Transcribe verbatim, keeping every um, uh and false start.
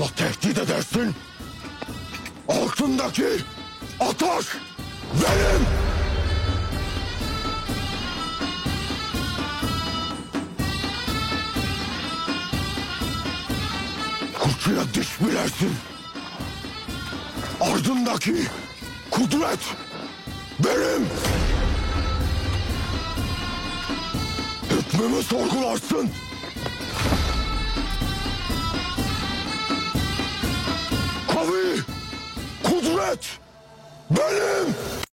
silahla tehdit edersin. Altındaki ateş benim. Kurşuna diş bilersin. Ardındaki kudret benim. Hükmümü sorgularsın. Kavi, kudret benim.